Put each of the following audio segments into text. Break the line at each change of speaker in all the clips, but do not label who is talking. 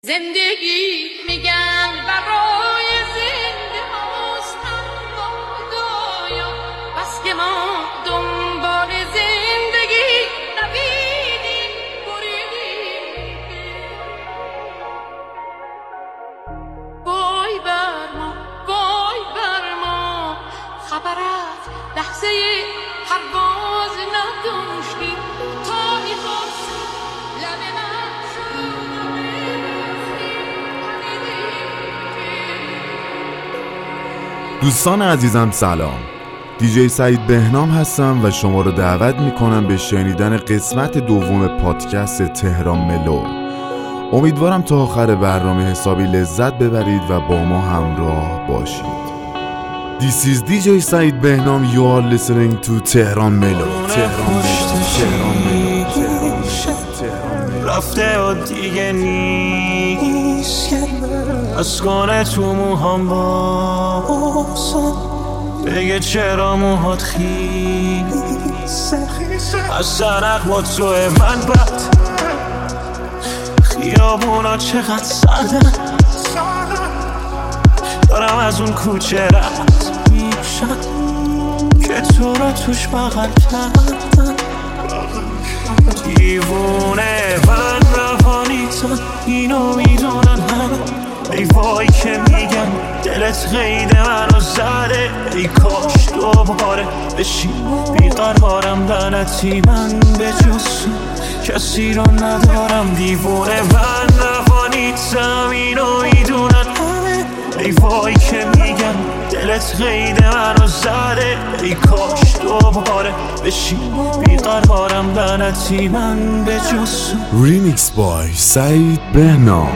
زندگی میگن برای زنده هاست، اما خدایا بس که ما دنبال زندگی نبیدیم بریدیم. وای بر ما، وای بر ما، خبرت لحظه پرواز نداشتیم تا میخواست لب من
دوستان عزیزم سلام، دیجی سعید بهنام هستم و شما رو دعوت میکنم به شنیدن قسمت دوم پادکست تهران ملو. امیدوارم تا آخر برنامه حسابی لذت ببرید و با ما همراه باشید. This is DJ سعید بهنام. You are listening to تهران ملو.
رفته و دیگه نیست، از کنه تو موهام باسم، بگه چرا موهات خیس، از سرق با توی من بد، خیابونا چقدر سردن، دارم از اون کوچه رد میشم که تو را توش بغل کردن. دیوونه من روانیتم، اینو میدونن همه، ای وای که میگن دلت قید منو زده، ای کاش دوباره بشی بیقرارم، لعنتی من به جز کسی رو ندارم. دیوونه من روانیتم، اینو میدونن همه، ای وای که میگن دلت قید منو زده، ای کاش دوباره بشی بیقرارم، لعنتی من به جز.
ریمیکس بای سعید بهنام.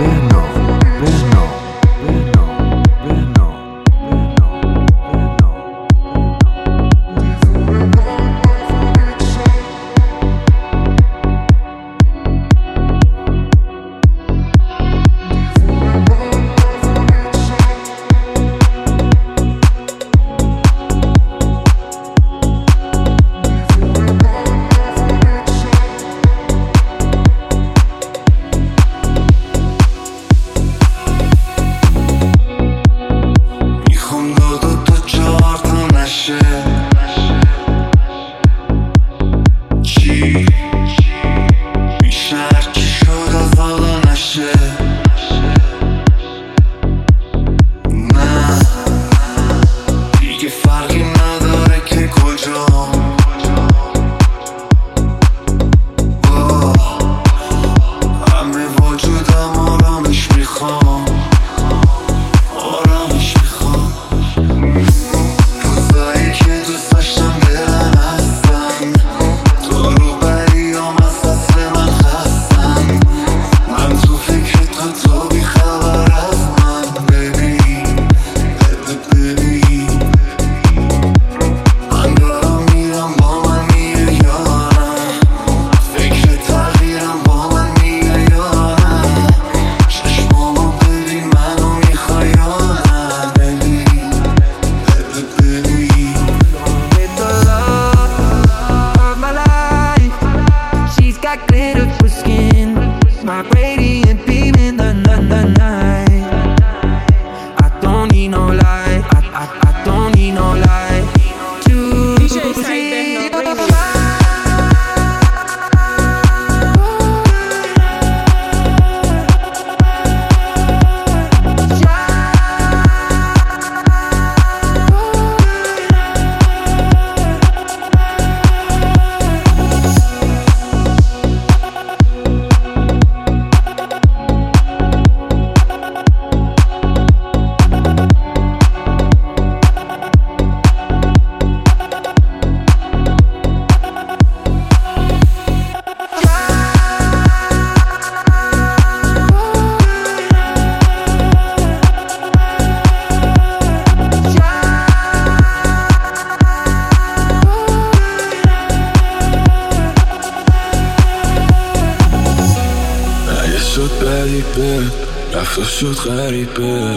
رفته شد غریبه،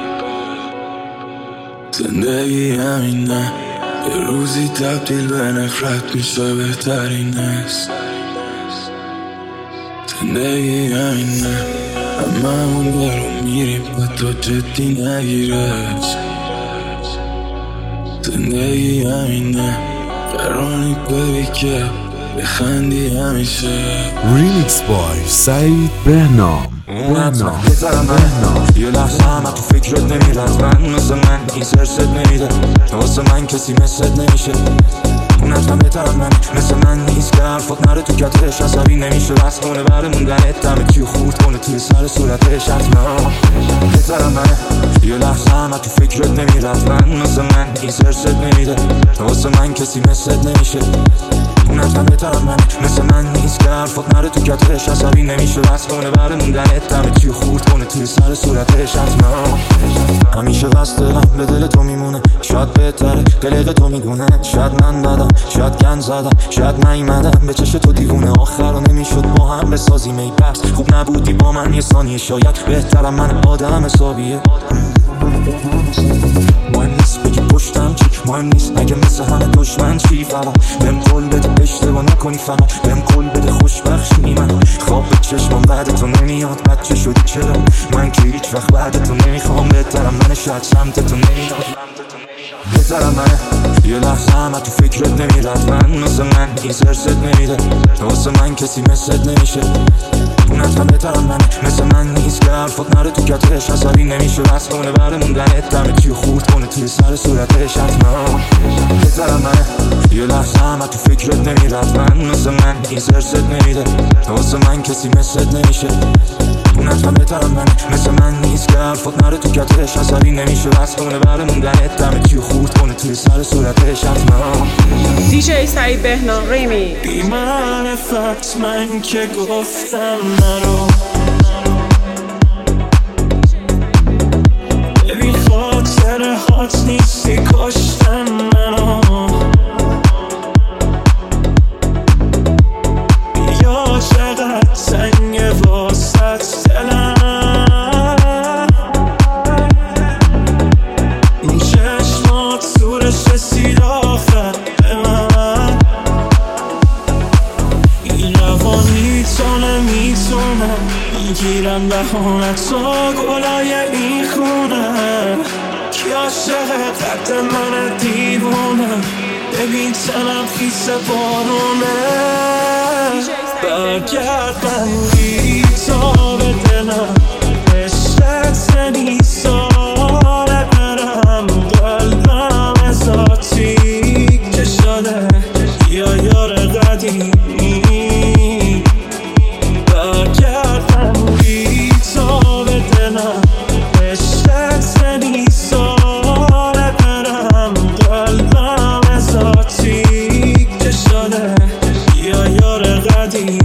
زندگی همینه، یه روزی تبدیل به نفرت میشه بهترین است. زندگی همینه، هممون برو میریم و تو جدی نگیرش. زندگی همینه قرانی ببی که بخندی همیشه.
ریمیکس بای سعید بهنام.
یه لحظه همه تو فکرت نمیرد. من مثل من این سرست نمیده. واسه من کسی مثلت نمیشه. اون حتما بهترم من مثل من نیست که حرفات نره تو کتش. عصبی نمیشه بس کنه بره موندنت دمه کیو خورد کنه توی سر صورتش. حتما بهترم من یه لحظه همه تو فکرت نمیرد. من مثل من این سرست نمیده. واسه من کسی مثلت نمیشه. اون حتما بهترم من مثل من نیست که حرفات نره تو کتش. عصبی نمیشه بس کنه بره موندنت دمه کیو خورد کنه توی سر صورتش. حتما همیشه بس دلم به دل تو میمونه. شاید بهتره قلق تو میدونه. شاید من بدم شاید گن زدم شاید نیمدم به چش تو دیوونه. آخر رو نمیشد با هم بسازیم ای بس. خوب نبودی با من یه ثانیه. شاید بهترم من آدم حسابیه. مهم نیست بگی پشتم چی. مهم نیست اگه مثل همه دشمن چی. فقط بهم قول بده اشتباه نکنی. فقط بهم قول بده خوشبخشی. من خواب به چشمم بعد تو نمیاد. بچه شدی چرا من که هیچ وقت بعد تو نمیخوام. بهترم من شاید سمت تو نمیاد. بهترم من یه لحظه همه تو فکرت نمیرد. من مثل من این سرست نمیده. واسه من کسی مثلت نمیشه. اون حتما بهترم من مثل من نیست که حرفات نره تو کتش. عصبی نمیشه بس کنه بره موندنت دمه کیو خورد کنه توی سر صورتش. حتما بهترم من یه لحظه همه تو فکرت نمیرد. من مثل من این سرست نمیده. واسه من کسی مثلت نمیشه. اون حتما بهترم من مثل من نیست که حرفات نره تو کتش. عصبی نمیشه بس کنه بره موندنت دمه کیو خورد کنه توی سر صورتش. حتما
دیجی سعید بهنام ریمی.
بی معرفت من که گفتم نرو. ببین خاطر هات نیستی کشتن منو. یا چقدر سنگه واسط دلم. این چشمات سورش رسید آخر به من. این روانی تو نمیتونم میگیرم بهانتا گلای این خونه. کی عاشق قد من دیوونه. ببین تنم خیس بارونه. برگرد بندی تا به دلم. عشقت نیساره برم. قلبم ازاتی که شده یا یار قدیمی. برگرد بندی تا به دلم. عشقت نیساره برم. قلبم ازاتی که شده یا یار قدیمی.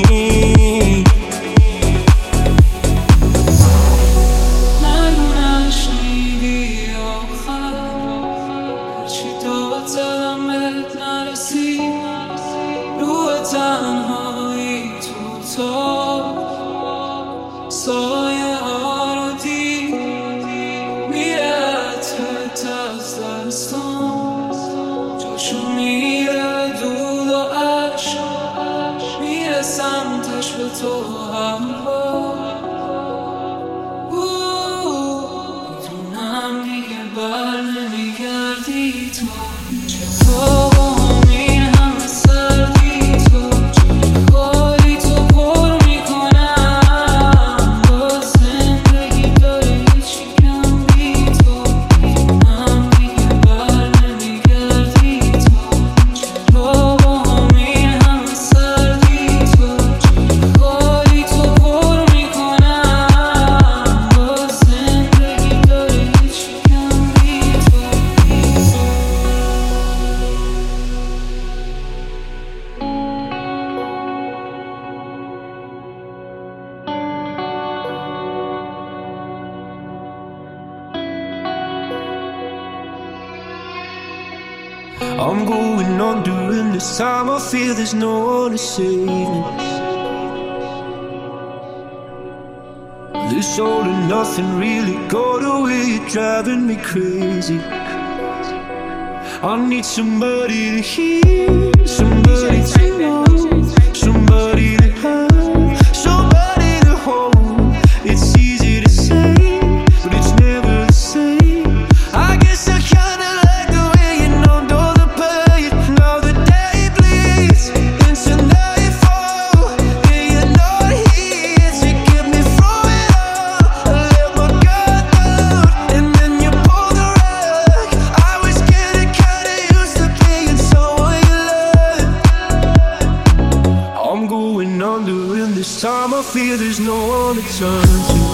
سایه ها رو دید میره تت از دستان. جاشون میره دود و عشق. میره سمتش به تو هر بار. میدونم دیگه بر نمیگردی تو. چطور با همین همه سردی تو. کاری تو پر میکنم. باز زندگی داره هیچی کم بی تو. میدونم دیگه بر نمیگردی تو. چرا با همین همه سردی تو. کاری تو پر میکنم. باز زندگی داره هیچی کم بی تو.
I'm going on during this time. I feel there's no one to save me. This all and nothing really got away. You're driving me crazy. I need somebody to hear, somebody to know, somebody to have, somebody to hold. without you.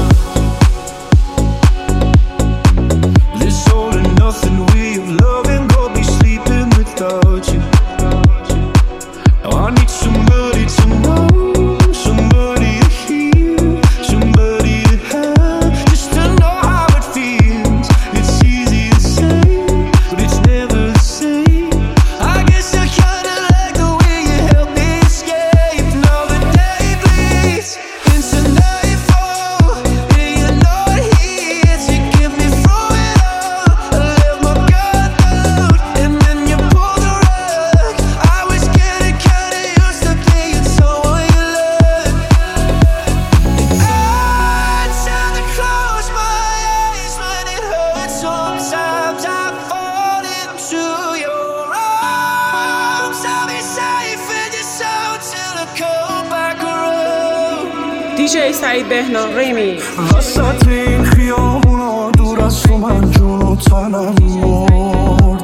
This all and nothing way of loving, got me sleeping without you. Now I need somebody to know, somebody to hear, somebody to have, just to know how it feels. It's easy to say, but it's never the same. I guess I kinda like the way you help me escape. Now the day bleeds into nightfall, and you're not here to give me through it all. I let my guard down, and then you pulled the rug. I was getting kinda used to being someone you loved. I try to close my eyes when it hurts. Sometimes I fall into your arms. I'll be safe in your soul till I come back around.
DJ سعید بهنام ریمیکس.
وسط این خیابونا دور از تو من جون و تنم مرد.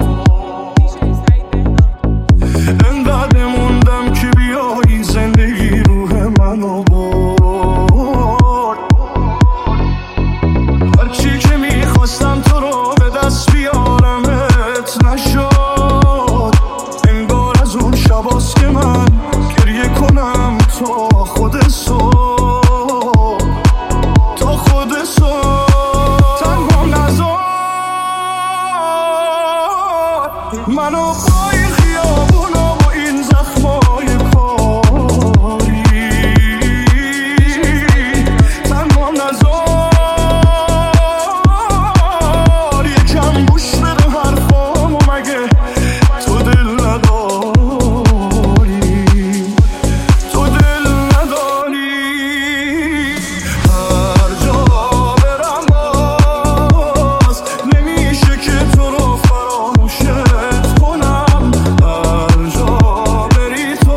انقدر موندم که بیایی زندگی روح منو برد. هرچی که میخواستم تو رو به دست بیارمت نشد. انگار از اون شباست که من گریه کنم تا خود صبح. منو با این خیابونا و این زخمای کاری تنها نذار. یکم گوش بده حرفامو، مگه تو دل نداری؟ تو دل نداری؟ هر جا برم باز نمیشه که تو رو فراموشت کنم. هر جا بری تو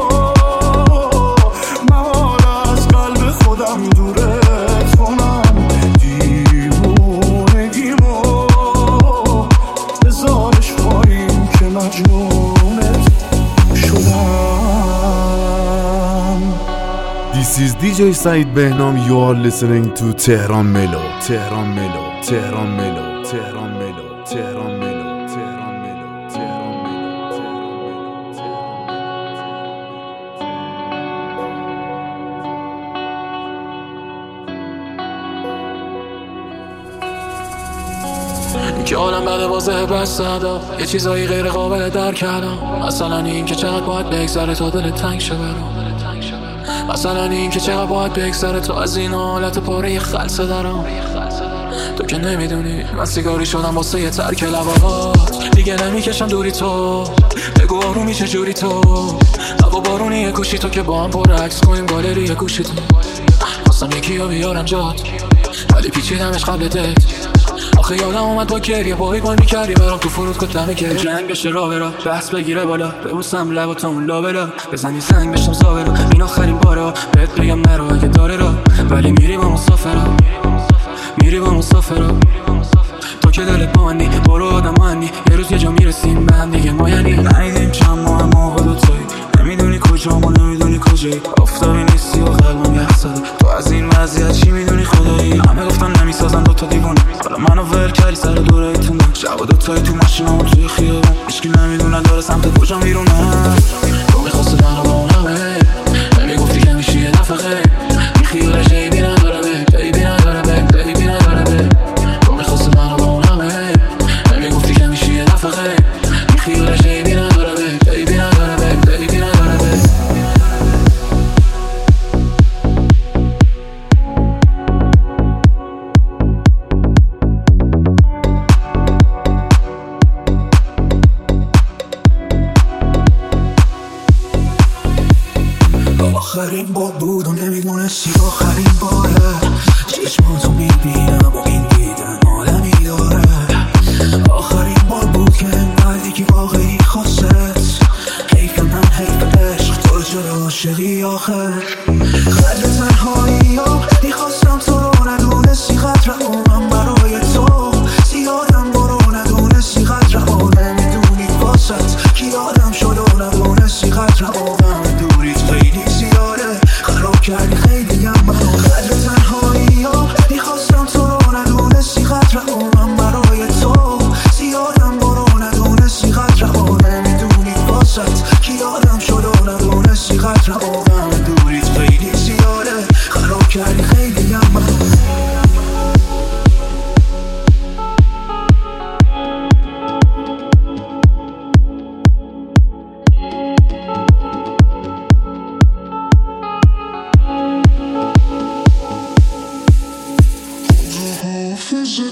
محال از قلب خودم دورت کنم. دیوونگیمو بذارش پایین که مجنونت شدم.
This is DJ Said Behnam. You are listening to Tehran Melo. Tehran Melo. Tehran Melo. Tehran Melo. Tehran Melo. Tehran Melo. Tehran
که عالم بده بازه بس دادا، یه چیزایی غیر قابل درک کردم. مثلا این که چقدر باید بگذره تا دل تنگ شه برام. مثلا این که چقدر باید بگذره تا از این حالت پاره خلصه درام. تو که نمیدونی من سیگاری شدم واسه یه ترک لبات. دیگه نمیکشم دوری تو، بگو آرومی چجوری تو. هوا بارونیه کوشی تو که با هم پر عکس کنیم گالری گوشی تو. خواستم یکی ها بیارم جات ولی پیچیدمش قبل دت. آخه یادم اومد با گریه باید بای میکردی برام تو فرودگاه دمه گریه. جنگ بشه راه برا بحث بگیره بالا، ببوسم لباتو اون لابلا، بزنی زنگ بشم زابرا. این آخرین بارا بهت بگم نرو اگه داره را، ولی میری با مسافرا، میری با مسافرا. تو که دلت با منی برو آدم هنی، یه روز یه جا میرسیم به هم دیگه ما. یعنی نهیدیم چند ماه ما دوتایی، نمیدونی کجا ما نمیدونی کجایی. آفتابی نیستی و قلبم یخ زده، تو از این وضعیت چی میدونی خدایی. همه گفتن نمیسازن دوتا دیوونه، حالا منو ول کردی سر دورایتونه. شب دوتایی تو ماشینامون توی خیابون، هیچکی نمیدونه داره سمت کجا میرونه. تو میخواستی منو با اون همه، نمیگفتی که میشی یه دفعه غیر. این خیالش عیبی نداره به، عیبی نداره به، عیبی نداره به. تو میخواستی منو با اون همه، نمیگفتی که میشی یه دفعه غیر. این خیالش عیبی نداره به، عیبی نداره به، عیبی نداره به.
آخرین بار بود و نمیدونستی آخرین باره. چشماتو میبینم و این دیدن عالمی داره. آخرین بار بود که انقدر که واقعی خواست. حیف من حیف عشق تو جدا عاشقی آخر. قدر تنهایی ها میخواستم تو رو ندونستی قدر من برای تو. زیادم برو ندونستی قدر نمیدونی واسط کی آدم شد و ندونستی قدر من دوریت خیلی زیاده. خراب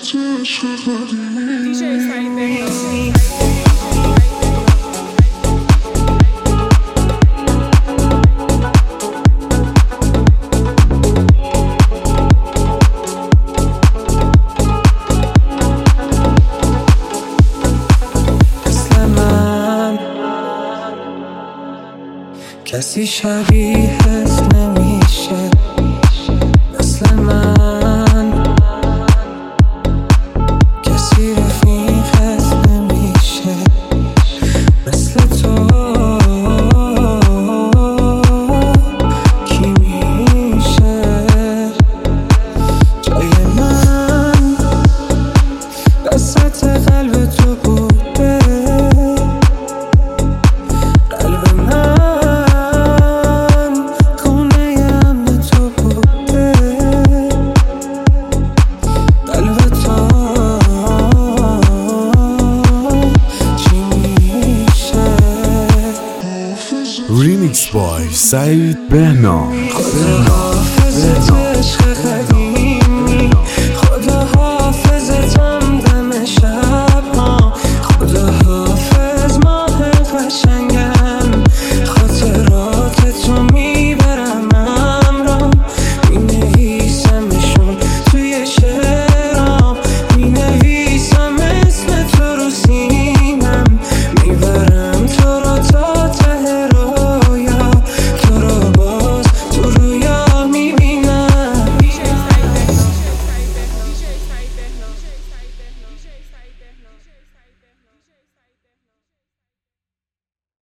سعید بهنام.
کسی شبیهت نمیشه مثل من، کسی رفیقت نمیشه مثل تو. کی میشه جای من وسط قلب تو بوده؟ قلب من
ریمیکس بای سعید بهنام.